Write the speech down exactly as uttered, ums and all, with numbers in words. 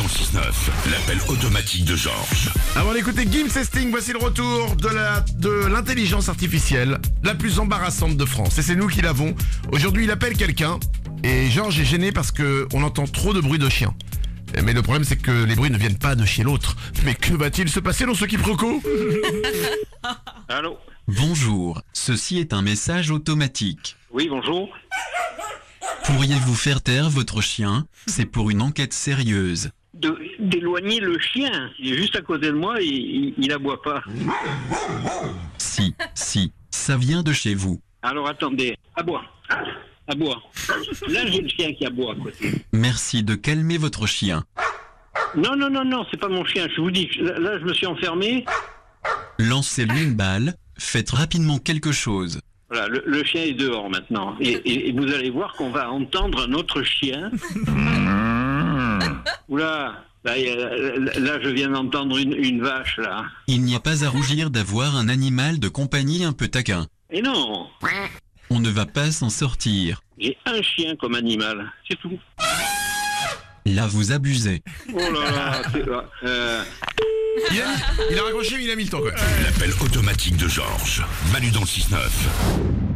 le six neuf, l'appel automatique de Georges. Avant d'écouter Gims et Sting, voici le retour de la de l'intelligence artificielle la plus embarrassante de France. Et c'est nous qui l'avons. Aujourd'hui, il appelle quelqu'un et Georges est gêné parce que on entend trop de bruit de chien. Mais le problème, c'est que les bruits ne viennent pas de chez l'autre. Mais que va-t-il se passer dans ce quiproquo? Allô? Bonjour, ceci est un message automatique. Oui, bonjour. Pourriez-vous faire taire votre chien? C'est pour une enquête sérieuse. De- D'éloigner le chien. Il est juste à côté de moi et il, il aboie pas. Si, si, ça vient de chez vous. Alors attendez, aboie. Aboie. Là, j'ai le chien qui aboie à côté. Merci de calmer votre chien. Non, non, non, non, c'est pas mon chien. Je vous dis, là, là, je me suis enfermé. Lancez-lui une balle, faites rapidement quelque chose. Voilà, le, le chien est dehors maintenant. Et, et- et vous allez voir qu'on va entendre un autre chien. Oula, là, il y a- là, je viens d'entendre une, une vache, là. Il n'y a pas à rougir d'avoir un animal de compagnie un peu taquin. Et non, On ne va pas s'en sortir. j'ai un chien comme animal, c'est tout. Là vous abusez. Oh là là, c'est... Euh, Il a, mis- il a raccroché, mais il a mis le temps, quoi. L'appel automatique de Georges. Manu dans le six neuf.